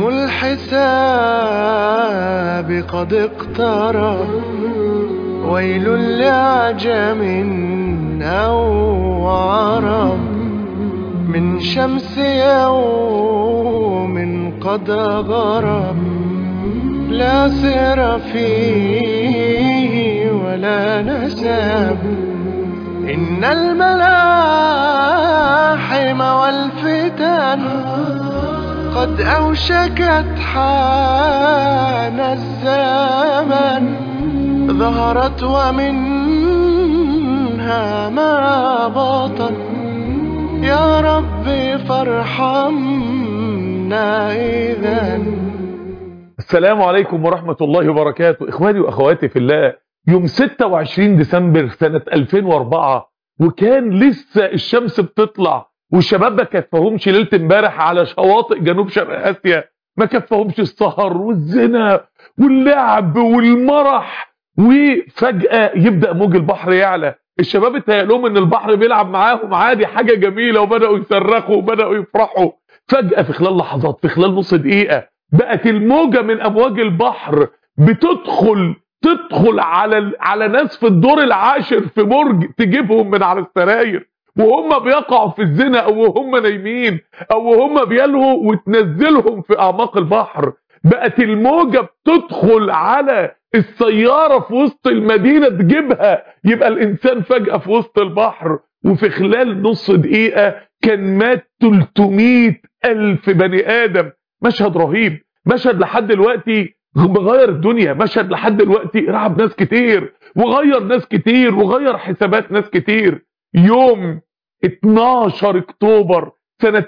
يوم الحساب قد اقترب، ويل لعجم أو عرب، من شمس يوم قد غرب، لا سر فيه ولا نسب. إن الملاحم والفتن قد أوشكت حان الزمن، ظهرت ومنها ما بطن. يا ربي فارحمنا إذن. السلام عليكم ورحمة الله وبركاته. إخواني وأخواتي في الله، يوم 26 ديسمبر سنة 2004، وكان لسه الشمس بتطلع، والشباب ما كفهمش ليلة امبارح على شواطئ جنوب شرق آسيا، ما كفهمش السهر والزنا واللعب والمرح، وفجأة يبدأ موج البحر يعلى. الشباب اتهيأ لهم ان البحر بيلعب معاهم عادي، حاجة جميلة، وبدأوا يصرخوا وبدأوا يفرحوا. فجأة في خلال لحظات، في خلال نص دقيقة، بقت الموجة من امواج البحر بتدخل على ناس في الدور العاشر في برج، تجيبهم من على السراير وهم بيقعوا في الزنا، او وهم نايمين، او وهم بيلهوا، وتنزلهم في اعماق البحر. بقت الموجة بتدخل على السيارة في وسط المدينة تجيبها، يبقى الانسان فجأة في وسط البحر. وفي خلال نص دقيقة كان مات 300,000 بني آدم. مشهد رهيب، مشهد لحد دلوقتي مغير الدنيا، مشهد لحد دلوقتي رعب ناس كتير، وغير ناس كتير، وغير حسابات ناس كتير. يوم 12 اكتوبر سنة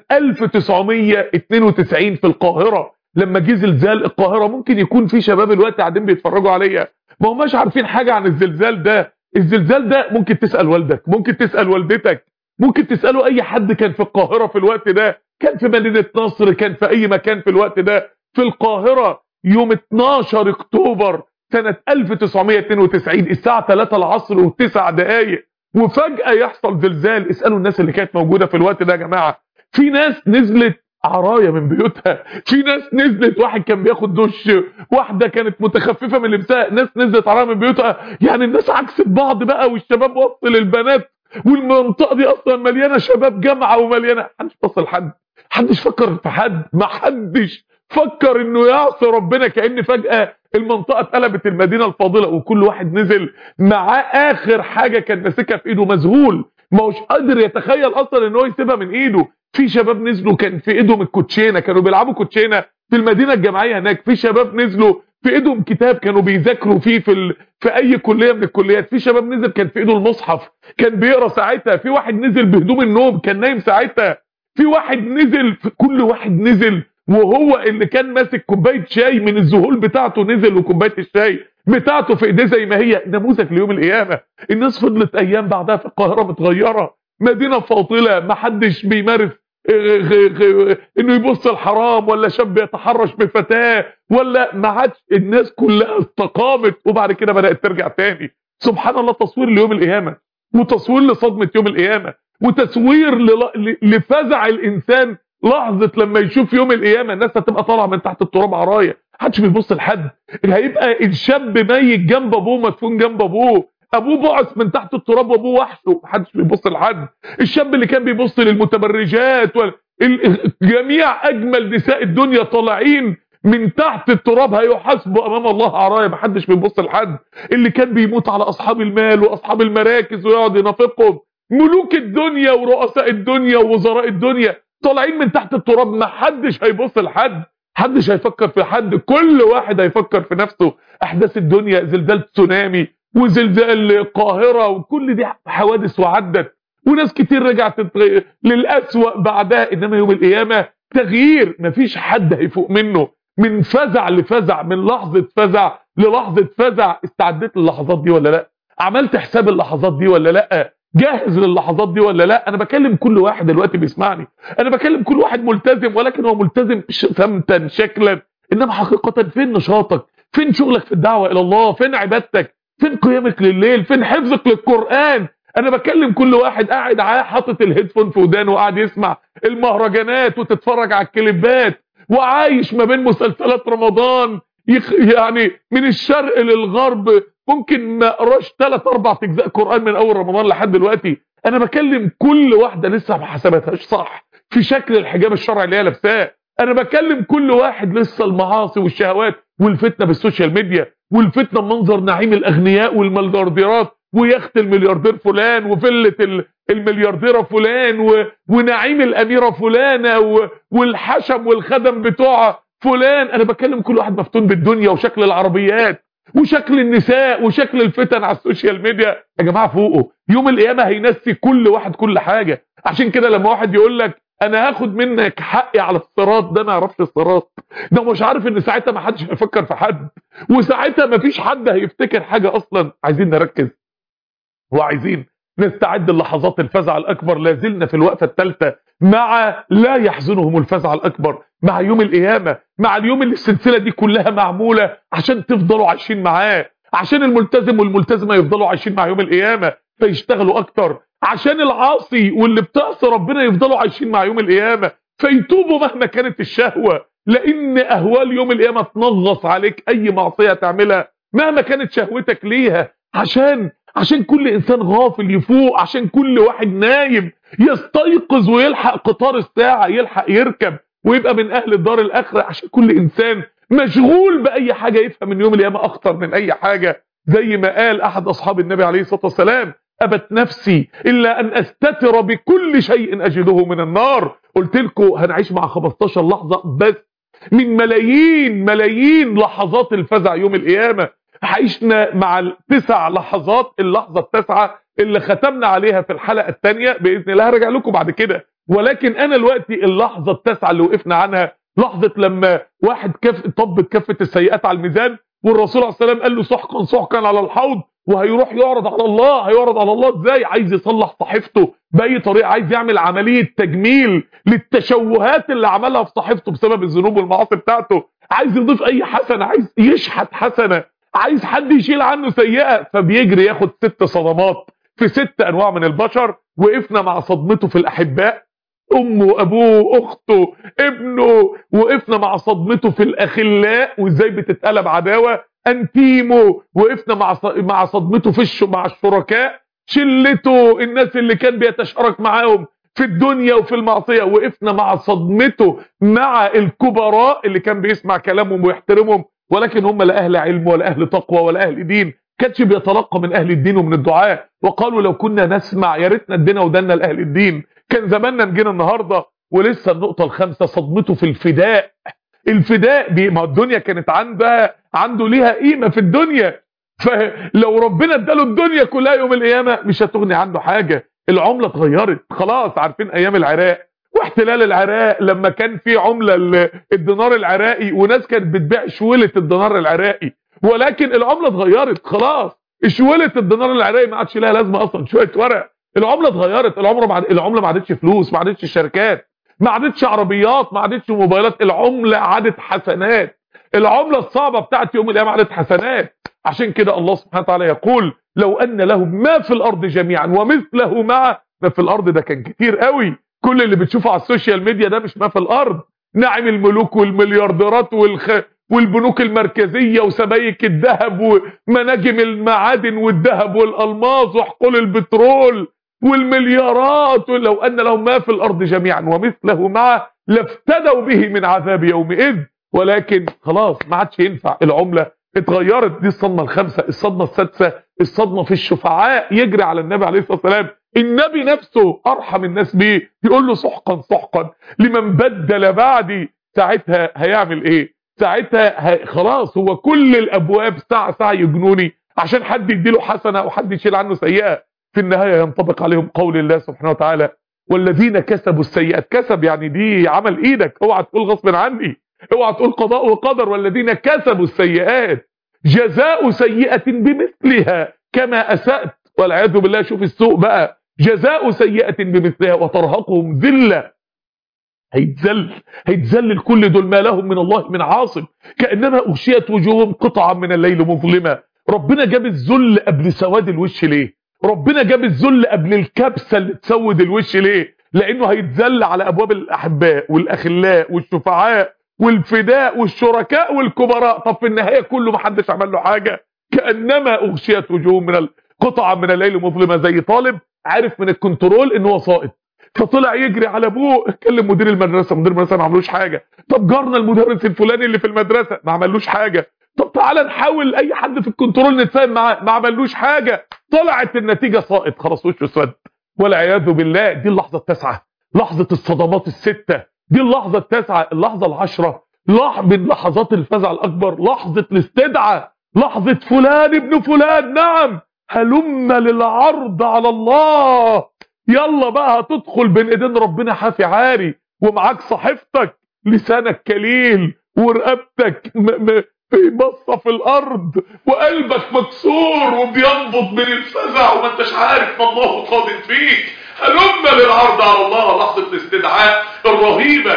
1992 في القاهرة، لما جه زلزال القاهرة، ممكن يكون في شباب الوقت قاعدين بيتفرجوا عليا ما هماش عارفين حاجة عن الزلزال ده. الزلزال ده ممكن تسأل والدك، ممكن تسأل والدتك، ممكن تسألوا اي حد كان في القاهرة في الوقت ده، كان في مدينة نصر، كان في اي مكان في الوقت ده في القاهرة. يوم 12 اكتوبر سنة 1992 الساعة 3 العصر و9 دقايق، وفجأة يحصل زلزال. اسألوا الناس اللي كانت موجودة في الوقت ده يا جماعة. في ناس نزلت عراية من بيوتها، في ناس نزلت، واحد كان بياخد دش، واحدة كانت متخففة من لبسها، ناس نزلت عراية من بيوتها. يعني الناس عكست بعض بقى، والشباب وصل للبنات، والمنطقة دي اصلا مليانة شباب جامعة ومليانة. محدش بص لحد، محدش فكر في حد، محدش فكر انه يعصي ربنا. كأن فجأة المنطقة اتقلبت المدينة الفاضلة، وكل واحد نزل معاه اخر حاجة كان ماسكها في ايده، مذهول، ما هوش قادر يتخيل اصلا ان هو يسيبها من ايده. في شباب نزلوا كان في ايدهم الكوتشينة، كانوا بيلعبوا كوتشينة في المدينة الجامعية هناك. في شباب نزلوا في ايدهم كتاب كانوا بيذاكروا فيه في اي كلية من الكليات. في شباب نزل كان في ايده المصحف كان بيقرا ساعتها. في واحد نزل بهدوم النوم كان نايم ساعتها. في واحد نزل، في كل واحد نزل وهو اللي كان ماسك كوبايه شاي من الذهول بتاعته، نزل وكوبايه الشاي بتاعته في ايديه زي ما هي. نموذج ليوم القيامه. الناس فضلت ايام بعدها في القاهره متغيره، مدينه فاضله، ما حدش بيمارس انه يبص الحرام، ولا شاب يتحرش بفتاه، ولا ما عادش. الناس كلها استقامت، وبعد كده بدات ترجع تاني. سبحان الله، تصوير ليوم القيامه، وتصوير لصدمه يوم القيامه، وتصوير لفزع الانسان لحظة لما يشوف يوم القيامة. الناس هتبقى طالعة من تحت التراب عراية، محدش بيبص لحد. هيبقى الشاب ميت جنب ابوه، مدفون جنب ابوه بعث من تحت التراب وابوه وحشه، محدش بيبص لحد. الشاب اللي كان بيبص للمتبرجات جميع اجمل نساء الدنيا طالعين من تحت التراب هيحاسبوا امام الله عراية، محدش بيبص لحد. اللي كان بيموت على اصحاب المال واصحاب المراكز ويقعد ينافقهم، ملوك الدنيا ورؤساء الدنيا ووزراء الدنيا طالعين من تحت التراب، ما حدش هيبص لحد، حدش هيفكر في حد، كل واحد هيفكر في نفسه. احداث الدنيا، زلزال تسونامي وزلزال القاهرة، وكل دي حوادث وعدت، وناس كتير رجعت للأسوأ بعدها. انما يوم القيامة تغيير، مفيش حد هيفوق منه، من فزع لفزع، من لحظة فزع للحظة فزع. استعدت للحظات دي ولا لا؟ عملت حساب اللحظات دي ولا لا؟ جاهز للحظات دي ولا لا؟ انا بكلم كل واحد دلوقتي بيسمعني، انا بكلم كل واحد ملتزم، ولكن هو ملتزم سمتا شكلا، انما حقيقة فين نشاطك؟ فين شغلك في الدعوة الى الله؟ فين عبادتك؟ فين قيامك لليل؟ فين حفظك للقرآن؟ انا بكلم كل واحد قاعد حاطط الهيدفون في ودانه وقاعد يسمع المهرجانات وتتفرج على الكليبات وعايش ما بين مسلسلات رمضان، يعني من الشرق للغرب ممكن ما قراش 3 4 اجزاء قرآن من اول رمضان لحد دلوقتي. انا بكلم كل واحده لسه ما حسبتهاش صح في شكل الحجاب الشرعي اللي هي لابساه. انا بكلم كل واحد لسه المعاصي والشهوات والفتنه بالسوشيال ميديا، والفتنه بمنظر نعيم الاغنياء والمليارديرات ويخت الملياردير فلان وفله المليارديره فلان ونعيم الاميره فلانه والحشم والخدم بتوع فلان. انا بكلم كل واحد مفتون بالدنيا وشكل العربيات وشكل النساء وشكل الفتن على السوشيال ميديا. يا جماعه فوقوا، يوم القيامه هينسي كل واحد كل حاجه. عشان كده لما واحد يقول لك انا هاخد منك حقي على الصراط، ده ما يعرفش الصراط، ده مش عارف ان ساعتها ما حدش هيفكر في حد، وساعتها ما فيش حد هيفتكر حاجه اصلا. عايزين نركز وعايزين نستعد للحظات الفزع الاكبر. لازلنا في الوقفه الثالثه مع لا يحزنهم الفزع الاكبر، مع يوم القيامه، مع اليوم اللي السلسله دي كلها معموله عشان تفضلوا عايشين معاه، عشان الملتزم والملتزمه يفضلوا عايشين مع يوم القيامه فيشتغلوا اكتر، عشان العاصي واللي بتعصي ربنا يفضلوا عايشين مع يوم القيامه فيتوبوا مهما كانت الشهوه، لان اهوال يوم القيامه تنغص عليك اي معصيه تعملها مهما كانت شهوتك ليها. عشان كل انسان غافل يفوق، عشان كل واحد نايم يستيقظ ويلحق قطار الساعه، يلحق يركب ويبقى من اهل الدار الاخره، عشان كل انسان مشغول باي حاجه يفهم من يوم القيامه اخطر من اي حاجه. زي ما قال احد اصحاب النبي عليه الصلاه والسلام: ابت نفسي الا ان استتر بكل شيء اجده من النار. قلت لكم هنعيش مع 15 لحظه بس من ملايين لحظات الفزع يوم القيامه. عشنا مع ال9 لحظات، اللحظه التاسعه اللي ختمنا عليها في الحلقه الثانيه باذن الله هرجع لكم بعد كده، ولكن انا دلوقتي اللحظه التاسعه اللي وقفنا عنها لحظه لما واحد طبت كفه السيئات على الميزان، والرسول عليه السلام قال له سحقا سحقا على الحوض، وهيروح يعرض على الله. هيعرض على الله ازاي؟ عايز يصلح صحيفته باي طريقه، عايز يعمل عمليه تجميل للتشوهات اللي عملها في صحيفته بسبب الذنوب والمعاصي بتاعته، عايز يضيف اي حسنه، عايز يشحت حسنه، عايز حد يشيل عنه سيئه، فبيجري ياخد 6 صدمات في 6 انواع من البشر. وقفنا مع صدمته في الاحباء، امه، ابوه، اخته، ابنه. وقفنا مع صدمته في الاخلاء وازاي بتتقلب عداوه، انتيمو. وقفنا مع صدمته مع الشركاء، شلته، الناس اللي كان بيتشارك معاهم في الدنيا وفي المعصيه. وقفنا مع صدمته مع الكبراء اللي كان بيسمع كلامهم ويحترمهم، ولكن هم لا اهل علم ولا اهل تقوى ولا اهل دين، كانش بيتلقى من اهل الدين ومن الدعاء. وقالوا لو كنا نسمع يا ريتنا ادينا ودنا لاهل الدين كان زماننا نجينا النهارده. ولسه النقطه الخامسه صدمته في الفداء. الفداء ما الدنيا كانت عنده ليها قيمه في الدنيا، فلو ربنا اداله الدنيا كلها يوم القيامه مش هتغني عنه حاجه. العمله اتغيرت خلاص. عارفين ايام العراق واحتلال العراق لما كان في عمله الدينار العراقي وناس كانت بتبيع شويله الدينار العراقي، ولكن العمله اتغيرت خلاص. شويله الدينار العراقي ما عادش لها لازمه اصلا، شويه ورق. العمله اتغيرت. العمله ما عادتش فلوس، ما عادتش شركات، ما عادتش عربيات، ما عادتش موبايلات. العمله عادت حسنات. العمله الصعبه بتاعت يوم القيامه عادت حسنات. عشان كده الله سبحانه وتعالى يقول: لو ان لهم ما في الارض جميعا ومثله معه. ما في الارض ده كان كتير قوي. كل اللي بتشوفه على السوشيال ميديا ده مش ما في الارض. نعم الملوك والمليارديرات والبنوك المركزيه وسبائك الذهب ومناجم المعادن والذهب والالماظ وحقول البترول والمليارات. لو ان لهم ما في الارض جميعا ومثله معه لافتدوا به من عذاب يومئذ. ولكن خلاص ما عادش ينفع. العمله اتغيرت. دي الصدمه الخامسه. الصدمه السادسه الصدمه في الشفعاء. يجري على النبي عليه الصلاه والسلام، النبي نفسه ارحم الناس بيه، يقول له سحقا سحقا لمن بدل بعدي. ساعتها هيعمل ايه؟ ساعتها خلاص هو كل الابواب ساعه يجنوني عشان حد يديله حسنه وحد يشيل عنه سيئه. في النهايه ينطبق عليهم قول الله سبحانه وتعالى: والذين كسبوا السيئات. كسب يعني دي عمل ايدك، اوعى تقول غصب عني، اوعى تقول قضاء وقدر. والذين كسبوا السيئات جزاء سيئه بمثلها كما اسأت. والعياذ بالله. شوف السوء بقى. جزاء سيئه بمثلها وترهقهم ذله. هيتذلل كل دول ما لهم من الله من عاصم، كأنما أغشيت وجوههم قطعا من الليل مظلمة. ربنا جاب الذل قبل سواد الوش ليه؟ ربنا جاب الذل قبل الكبسة اللي تسود الوش ليه؟ لأنه هيتذل على أبواب الأحباء والأخلاء والشفعاء والفداء والشركاء والكبراء. طب في النهاية كله محدش عمل له حاجة، كأنما أغشيت وجوههم من قطعة من الليل مظلمة، زي طالب عارف من الكنترول ان هو ساقط فطلع يجري على ابوه، كلم مدير المدرسة، مدير المدرسة ما عملوش حاجة. طب جارنا المدرس الفلاني اللي في المدرسة ما عملوش حاجة. طب تعالى نحاول اي حد في الكنترول نتفاهم معاه، ما عملوش حاجة. طلعت النتيجة ساقط، خلاص وشه اسود والعياذ بالله. دي اللحظة التاسعة، لحظة الصدمات الستة، دي اللحظة التاسعة. اللحظة العشرة من لحظات الفزع الأكبر، لحظة الاستدعاء، لحظة فلان ابن فلان، نعم هلم للعرض على الله. يلا بقى هتدخل بين ايدين ربنا حافي عاري، ومعاك صحيفتك، لسانك كليل، ورقبتك في بصة في الارض، وقلبك مكسور وبينبض من الفزع وما انتش عارف ما الله قادر فيك. هلم للعرض على الله، لحظة الاستدعاء الرهيبة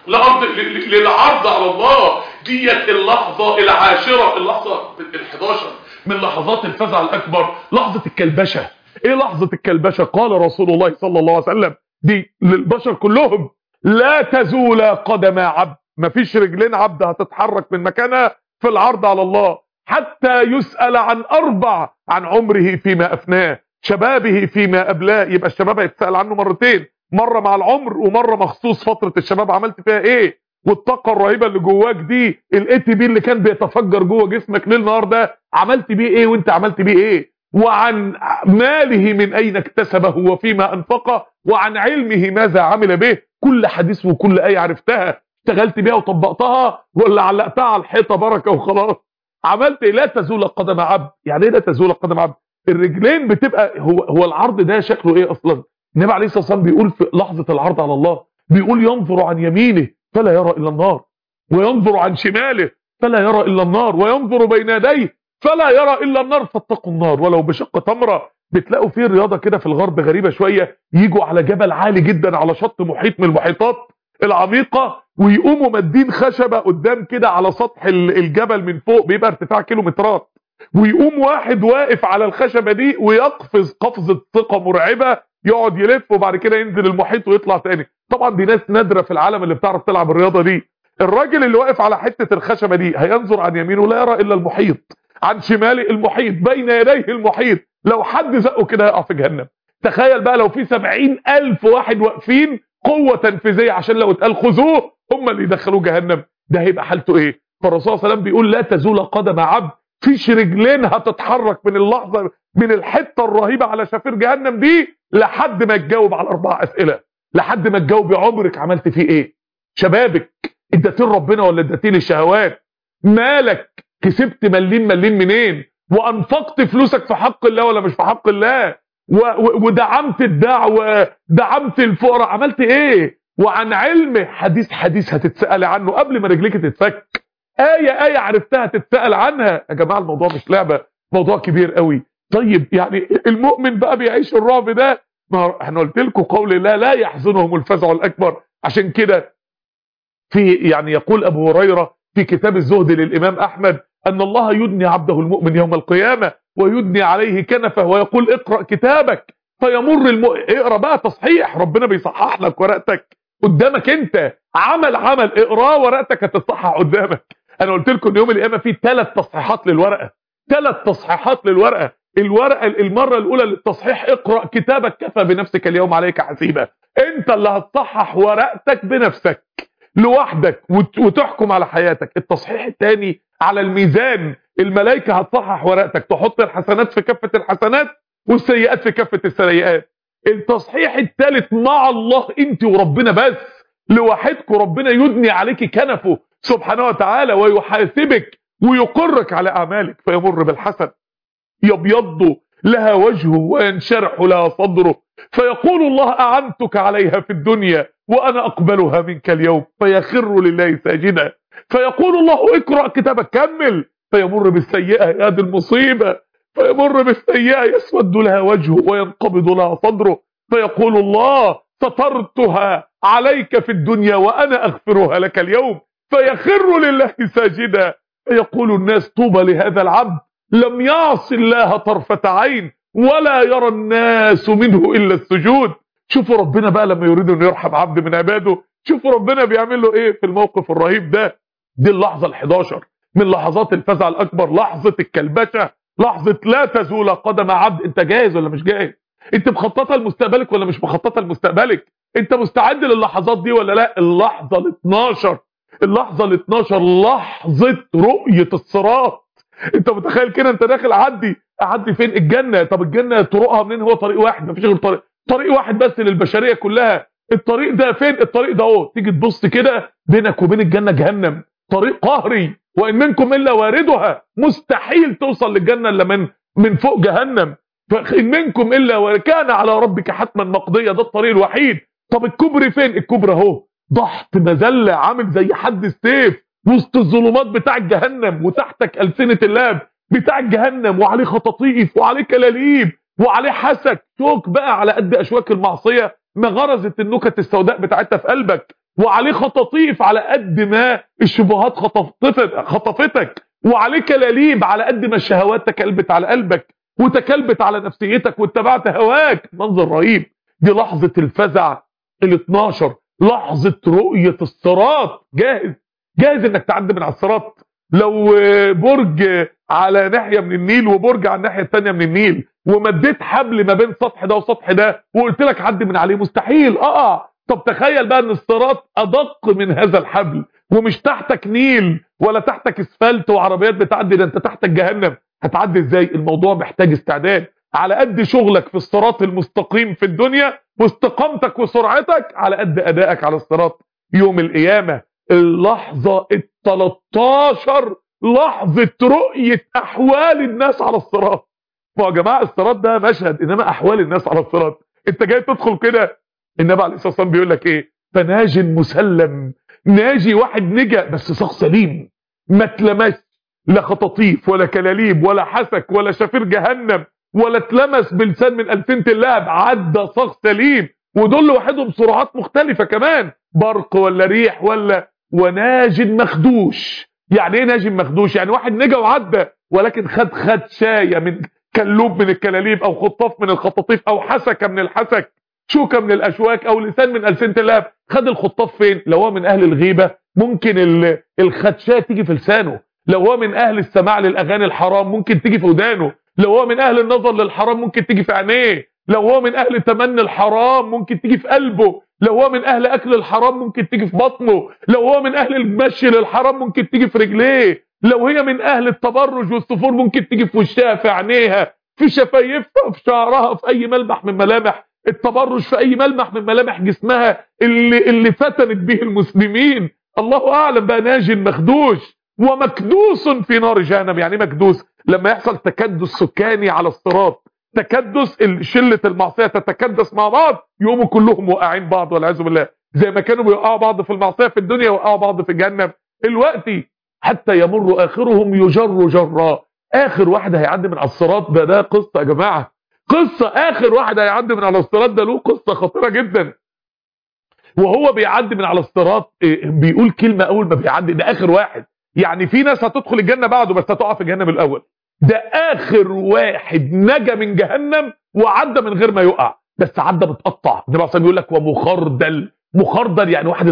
للعرض على الله. ديت اللحظة العاشرة، اللحظة ال11 من لحظات الفزع الأكبر، لحظة الكلبشة. ايه لحظة الكلبشة؟ قال رسول الله صلى الله عليه وسلم، دي للبشر كلهم، لا تزول قدم عبد، مفيش رجلين عبد هتتحرك من مكانها في العرض على الله حتى يسأل عن 4: عن عمره فيما أفناه، شبابه فيما أبلاه. يبقى الشباب هيتسأل عنه مرتين، مرة مع العمر ومرة مخصوص فترة الشباب عملت فيها ايه، والطاقة الرهيبة اللي جواك دي، الاي تي بي اللي كان بيتفجر جوه جسمك ليل نهار ده، عملت بيه ايه وانت عملت بيه ايه. وعن ماله من اين اكتسبه وفيما انفقه، وعن علمه ماذا عمل به. كل حديث وكل آية عرفتها، اشتغلت بيها وطبقتها، ولا علقتها على الحيطة بركة وخلاص؟ عملت ايه؟ لا تزول قدم عبد. يعني ايه لا تزول قدم عبد؟ الرجلين بتبقى هو العرض ده شكله ايه اصلا؟ النبي عليه الصلاة والسلام بيقول في لحظة العرض على الله، بيقول ينظر عن يمينه فلا يرى الا النار، وينظر عن شماله فلا يرى الا النار، وينظر بين يديه فلا يرى الا النار، فاتقوا النار ولو بشق تمره. بتلاقوا فيه رياضه كده في الغرب غريبه شويه، يجوا على جبل عالي جدا على شط محيط من المحيطات العميقه، ويقوموا مادين خشبه قدام كده على سطح الجبل من فوق، بيبقى ارتفاع كيلومترات، ويقوم واحد واقف على الخشبه دي ويقفز قفزه ثقه مرعبه، يقعد يلف وبعد كده ينزل المحيط ويطلع تاني. طبعا دي ناس نادره في العالم اللي بتعرف تلعب الرياضه دي. الراجل اللي واقف على حته الخشبه دي هينظر عن يمينه لا يرى الا المحيط، عن شماله المحيط، بين يديه المحيط، لو حد زقه كده هيقع في جهنم. تخيل بقى لو في 70,000 واحد واقفين قوه تنفيذيه عشان لو اتقال خذوه هم اللي يدخلوه جهنم، ده هيبقى حالته ايه؟ فالرسول صلى الله عليه وسلم بيقول لا تزول قدم عبد، فيش رجلين هتتحرك من اللحظه من الحته الرهيبه على شفير جهنم دي لحد ما تجاوب على 4 اسئله، لحد ما تجاوب عمرك عملت فيه ايه؟ شبابك اديتيه ربنا ولا اديتيه للشهوات؟ مالك كسبت مليم منين؟ وانفقت فلوسك في حق الله ولا مش في حق الله؟ ودعمت الدعوه، دعمت الفقراء، عملت ايه؟ وعن علم حديث هتتسأل عنه قبل ما رجليك تتفك، آية عرفتها تتسأل عنها. يا جماعة الموضوع مش لعبة، موضوع كبير قوي. طيب يعني المؤمن بقى بيعيش الرعب ده؟ ما احنا قلت لكم قول الله لا يحزنهم الفزع الأكبر. عشان كده يعني يقول أبو هريرة في كتاب الزهد للإمام أحمد أن الله يدني عبده المؤمن يوم القيامة ويدني عليه كنفه ويقول اقرأ كتابك فيمر اقرأ بقى تصحيح، ربنا بيصحح لك ورقتك قدامك، انت عمل اقرأ ورقتك هتتصحح قدامك. انا قلت لكم ان يوم القيامة فيه 3 تصحيحات للورقة، 3 تصحيحات للورقة. الورقة المرة الأولى للتصحيح اقرأ كتابك كفى بنفسك اليوم عليك حسيبا، انت اللي هتصحح ورقتك بنفسك لوحدك وتحكم على حياتك. التصحيح الثاني على الميزان، الملائكة هتصحح ورقتك، تحط الحسنات في كفة الحسنات والسيئات في كفة السيئات. التصحيح الثالث مع الله انت وربنا بس لوحدكم، ربنا يدني عليك كنفه سبحانه وتعالى ويحاسبك ويقرك على اعمالك، فيمر بالحسن يبيض لها وجهه وينشرح لها صدره، فيقول الله أعنتك عليها في الدنيا وأنا أقبلها منك اليوم، فيخر لله ساجدا، فيقول الله اقرأ كتابك كمل، فيمر بالسيئة يا دي المصيبة، فيمر بالسيئة يسود لها وجهه وينقبض لها صدره، فيقول الله سترتها عليك في الدنيا وأنا أغفرها لك اليوم، فيخر لله ساجدا، فيقول الناس طوبى لهذا العبد لم يعص الله طرفة عين ولا يرى الناس منه إلا السجود. شوفوا ربنا بقى لما يريد أن يرحم عبد من عباده شوفوا ربنا بيعمل له ايه في الموقف الرهيب ده. دي اللحظه ال11 من لحظات الفزع الاكبر، لحظه الكلبشه، لحظه لا تزول قدم عبد. انت جاهز ولا مش جاهز؟ انت مخططه لمستقبلك ولا مش مخططه لمستقبلك؟ انت مستعد للحظات دي ولا لا؟ اللحظه ال12، اللحظه ال12 لحظه رؤيه الصراط. انت متخيل كده انت داخل اعدي فين؟ الجنه. طب الجنه طرقها منين؟ هو طريق واحد، مفيش غير طريق واحد بس للبشريه كلها. الطريق ده فين؟ الطريق ده اهو. تيجي تبص كده بينك وبين الجنه جهنم، طريق قهري، وان منكم الا واردها. مستحيل توصل للجنه الا من فوق جهنم. فان منكم الا وكان على ربك حتما مقضيه، ده الطريق الوحيد. طب الكوبري فين؟ الكوبري اهو، ضحط مذله عامل زي حد السيف وسط الظلمات بتاع جهنم، وتحتك ألسنة اللهب بتاع جهنم، وعليه خطاطيف وعليه كلاليب وعليه حسك شوك بقى على قد اشواك المعصيه ما غرزت النكت السوداء بتاعتها في قلبك، وعليه خطاطيف على قد ما الشبهات خطفتك، وعليه كلاليب على قد ما الشهوات تكلبت على قلبك وتكلبت على نفسيتك واتبعت هواك. منظر رهيب. دي لحظه الفزع ال12، لحظه رؤيه الصراط. جاهز انك تعدي من على الصراط؟ لو برج على ناحيه من النيل وبرج على الناحيه الثانيه من النيل، ومديت حبل ما بين السطح ده والسطح ده وقلت لك عدي من عليه، مستحيل اقع. طب تخيل بقى ان الصراط ادق من هذا الحبل، ومش تحتك نيل ولا تحتك اسفلت وعربيات بتعدي، ده انت تحتك جهنم. هتعدي ازاي؟ الموضوع محتاج استعداد. على قد شغلك في الصراط المستقيم في الدنيا واستقامتك وسرعتك، على قد ادائك على الصراط يوم القيامه. اللحظه ال13 لحظه رؤيه احوال الناس على الصراط. ما يا جماعه الصراط ده مشهد، انما احوال الناس على الصراط انت جاي تدخل كده. النبي عليه الصلاه والسلام بيقول لك ايه؟ فناج مسلم. ناجي واحد نجا بس شخص سليم، ما اتلمس لا خطاطيف ولا كلاليب ولا حسك ولا شفير جهنم ولا اتلمس بلسان من ألفنة اللهب، عدى شخص سليم. ودول لوحدهم سرعات مختلفه كمان، برق ولا ريح ولا. وناج مخدوش. يعني ايه ناج مخدوش؟ يعني واحد نجا وعدى ولكن خد شايه من كلوب من الكلاليب، او خطاف من الخطاطيف، او حسكه من الحسك، شوكه من الاشواك، او لسان من ألسنة اللهب. خد الخطاف فين؟ لو هو من اهل الغيبه ممكن الخدشاه تيجي في لسانه، لو هو من اهل السماع للاغاني الحرام ممكن تيجي في ودانه، لو هو من اهل النظر للحرام ممكن تيجي في عينيه، لو هو من اهل تمني الحرام ممكن تيجي في قلبه، لو هو من اهل اكل الحرام ممكن تيجي في بطنه، لو هو من اهل المشي للحرام ممكن تيجي في رجليه، لو هي من اهل التبرج والسفور ممكن تيجي في وشها، في عينيها، في شفايفها، في شعرها، في اي ملمح من ملامح التبرج، في اي ملمح من ملامح جسمها اللي فتنت به المسلمين. الله اعلم بقى. ناج مخدوش ومكدوس في نار جهنم. يعني ايه مكدوس؟ لما يحصل تكدس سكاني على الصراط، تكدس شله المعصيه تتكدس مع بعض، يقوموا كلهم واقعين بعض والعياذ بالله، زي ما كانوا بيوقعوا بعض في المعصيه في الدنيا وقعوا بعض في جهنم دلوقتي. حتى يمر اخرهم يجر جرا. اخر واحد هيعدي من على الصراط ده قصه يا جماعه، قصه. اخر واحد هيعدي من على الصراط ده له قصه خطيره جدا. وهو بيعدي من على الصراط بيقول كلمه اول ما بيعدي، ده اخر واحد. يعني في ناس هتدخل الجنه بعده بس هتقع في جهنم الاول. ده اخر واحد نجا من جهنم وعدى من غير ما يقع، بس عدى متقطع. النبي عليه بيقول لك ومخردل. مخردل يعني واحد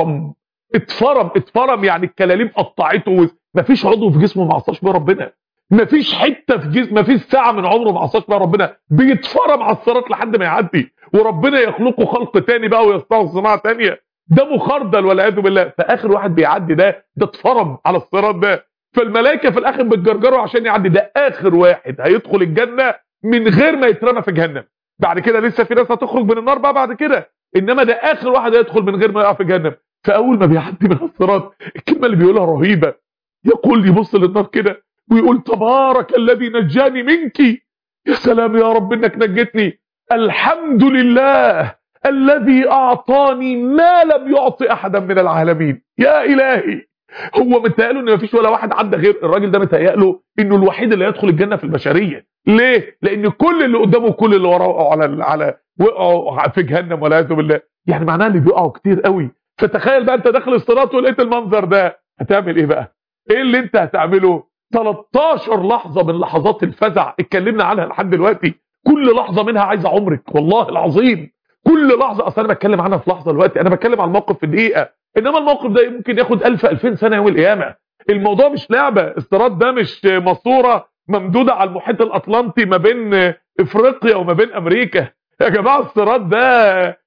اتفرم يعني الكلاليب قطعته، مفيش عضو في جسمه ما عصاش بيه ربنا، مفيش حته في جسم، مفيش ساعه من عمره ما عصاش بيها ربنا، بيتفرم على الصراط لحد ما يعدي وربنا يخلقه خلق تاني بقى ويصنعه صناعه تانيه. ده مخردل والعياذ بالله. فاخر واحد بيعدي ده اتفرم على الصراط ده، فالملائكه في الاخر بتجرجره عشان يعدي. ده اخر واحد هيدخل الجنه من غير ما يترمى في جهنم. بعد كده لسه في ناس هتخرج من النار بقى بعد كده، انما ده اخر واحد هيدخل من غير ما يقع في جهنم. فاول ما بيعدي من الصراط الكلمه اللي بيقولها رهيبه. يقول يبص للنار كده ويقول تبارك الذي نجاني منك. يا سلام يا رب انك نجتني. الحمد لله الذي اعطاني ما لم يعطي احدا من العالمين. يا الهي. هو متهيأله ان مفيش ولا واحد عدى غير الراجل ده، متهيأله انه الوحيد اللي هيدخل الجنه في البشريه. ليه؟ لان كل اللي قدامه وكل اللي وراه وقعوا في جهنم والعياذ بالله. يعني معناها اللي بيقعوا كتير قوي. فتخيل بقى انت داخل الصراط ولقيت المنظر ده، هتعمل ايه بقى؟ ايه اللي انت هتعمله؟ 13 لحظه من لحظات الفزع اتكلمنا عنها لحد دلوقتي، كل لحظه منها عايزه عمرك والله العظيم. كل لحظه، اصل انا بتكلم عنها في لحظه دلوقتي، انا بتكلم عن الموقف في دقيقه، انما الموقف ده ممكن ياخد 1000 2000 سنه يوم القيامه. الموضوع مش لعبه، الصراط ده مش ماسوره ممدوده على المحيط الاطلنطي ما بين افريقيا وما بين امريكا. يا جماعه الصراط ده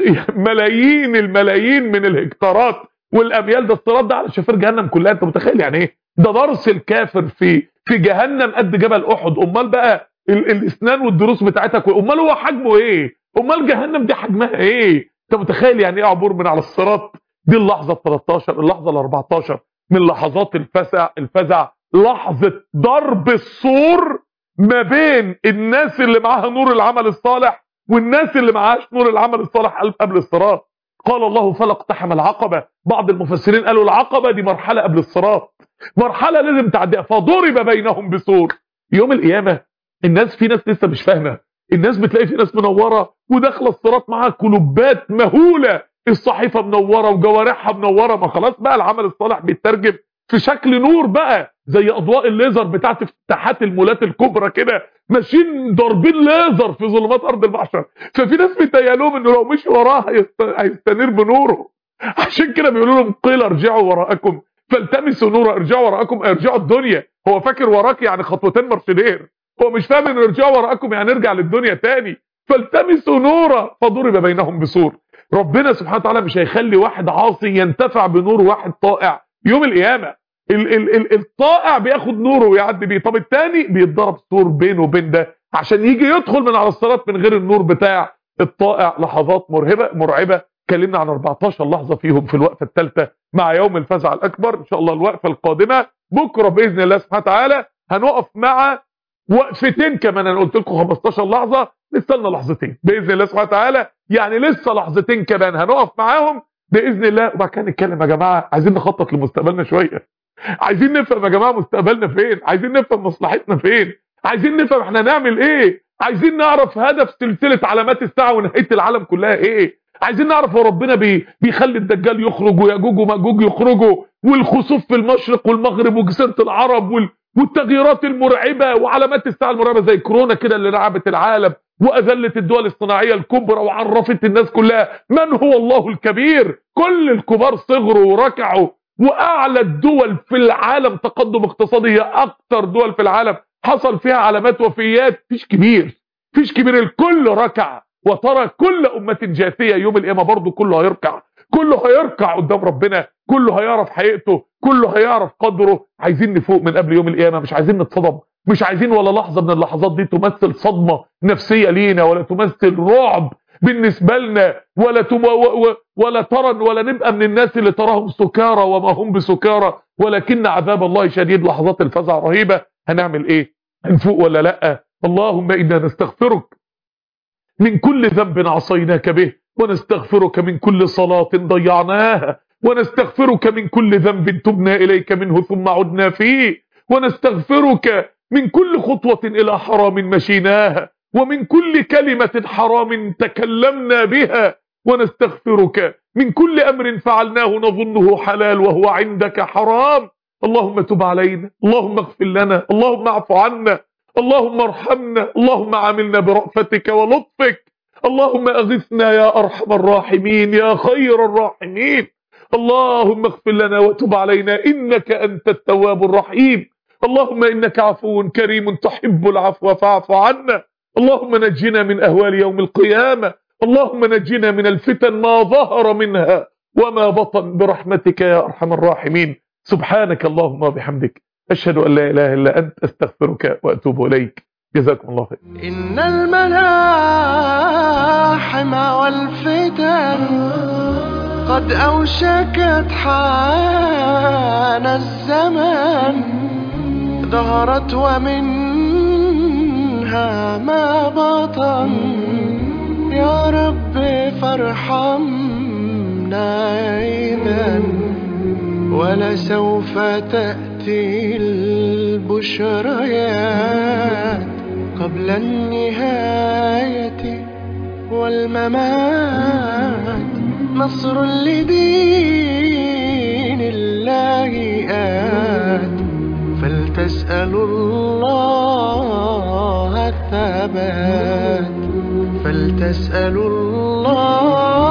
ملايين الملايين من الهكتارات والاميال، ده الصراط ده على شفير جهنم كلها. انت متخيل يعني ايه؟ ده ضرس الكافر في جهنم قد جبل احد. امال بقى الاسنان والضروس بتاعتك، امال هو حجمه ايه؟ امال جهنم دي حجمها ايه؟ انت متخيل يعني ايه عبور من على الصراط؟ دي اللحظه ال 13 اللحظه ال 14 من لحظات الفزع، لحظه ضرب الصور ما بين الناس اللي معاها نور العمل الصالح والناس اللي معاهاش نور العمل الصالح قبل الصراط. قال الله فلا اقتحم العقبه. بعض المفسرين قالوا العقبه دي مرحله قبل الصراط، مرحله لازم تعديها، فضرب بينهم بسور. يوم القيامه الناس، في ناس لسه مش فاهمه، الناس بتلاقي في ناس منوره وداخله الصراط معاها كلوبات مهوله، الصحيفه منوره وجوارحها منوره. ما خلاص بقى العمل الصالح بيترجم في شكل نور بقى، زي اضواء الليزر بتاعت افتتاحات المولات الكبرى كده، ماشيين ضاربين ليزر في ظلمات ارض المحشر. ففي ناس بيتهيألهم انه لو مشي وراه هيستنير بنوره. عشان كده بيقولوا لهم قيل ارجعوا وراءكم فالتمسوا نورا. ارجعوا وراءكم ارجعوا الدنيا. هو فاكر وراك يعني خطوتين مرشدين، هو مش فاهم ان ارجعوا وراءكم يعني نرجع للدنيا تاني. فالتمسوا نورا فضرب بينهم بسور. ربنا سبحانه وتعالى مش هيخلي واحد عاصي ينتفع بنور واحد طائع يوم القيامه. الطائع بياخد نوره ويعدي بيه، طب التاني بيتضرب سور بينه وبين ده عشان يجي يدخل من على الصراط من غير النور بتاع الطائع. لحظات مرعبه. اتكلمنا عن 14 لحظه فيهم في الوقفه الثالثه مع يوم الفزع الاكبر. ان شاء الله الوقفه القادمه بكره باذن الله سبحانه وتعالى هنقف مع وقفتين كمان. انا قلت لكم 15 لحظه، لسه لنا لحظتين باذن الله سبحانه وتعالى، يعني لسه لحظتين كمان هنقف معاهم باذن الله. وبعد كده نتكلم يا جماعه، عايزين نخطط لمستقبلنا شويه، عايزين نفهم يا جماعه مستقبلنا فين، عايزين نفهم مصلحتنا فين، عايزين نفهم احنا هنعمل ايه، عايزين نعرف هدف سلسله علامات الساعه ونهايه العالم كلها ايه، عايزين نعرف هو ربنا بيخلي الدجال يخرج وياجوج وماجوج يخرجوا، والخسوف في المشرق والمغرب وجزيره العرب والتغييرات المرعبه وعلامات الساعه المرعبه زي كورونا كده اللي رعبت العالم واذلت الدول الصناعيه الكبرى وعرفت الناس كلها من هو الله الكبير. كل الكبار صغروا وركعوا، واعلى الدول في العالم تقدم اقتصادي هي اكتر دول في العالم حصل فيها علامات وفيات. فيش كبير الكل ركع. وترى كل امه جاثيه يوم القيامه برضه كله هيركع قدام ربنا، كله هيعرف حقيقته، كله هيعرف قدره. عايزين نفوق من قبل يوم القيامه، مش عايزين نتصدم، مش عايزين ولا لحظه من اللحظات دي تمثل صدمه نفسيه لينا، ولا تمثل رعب بالنسبه لنا، ولا ترى ولا نبقى من الناس اللي تراهم سكارى وما هم بسكارى ولكن عذاب الله شديد. لحظات الفزع رهيبه. هنعمل ايه؟ هنفوق ولا لا؟ اللهم انا نستغفرك من كل ذنب عصيناك به، ونستغفرك من كل صلاة ضيعناها، ونستغفرك من كل ذنب تبنا إليك منه ثم عدنا فيه، ونستغفرك من كل خطوة إلى حرام مشيناها، ومن كل كلمة حرام تكلمنا بها، ونستغفرك من كل أمر فعلناه نظنه حلال وهو عندك حرام. اللهم تب علينا، اللهم اغفر لنا، اللهم اعف عنا، اللهم ارحمنا، اللهم عاملنا برأفتك ولطفك، اللهم اغثنا يا ارحم الراحمين يا خير الراحمين. اللهم اغفر لنا وتب علينا انك انت التواب الرحيم. اللهم انك عفو كريم تحب العفو فاعف عنا. اللهم نجنا من اهوال يوم القيامة، اللهم نجنا من الفتن ما ظهر منها وما بطن برحمتك يا ارحم الراحمين. سبحانك اللهم وبحمدك أشهد أن لا إله إلا أنت أستغفرك وأتوب إليك. جزاكم الله خير. إن الملاحم والفتن قد أوشكت حان الزمان، ظهرت ومنها ما بطن، يا رب فارحمنا إذن، ولسوف تأتي البشريات قبل النهاية والممات. نصر لدين الله آت، فلتسألوا الله الثبات. فلتسألوا الله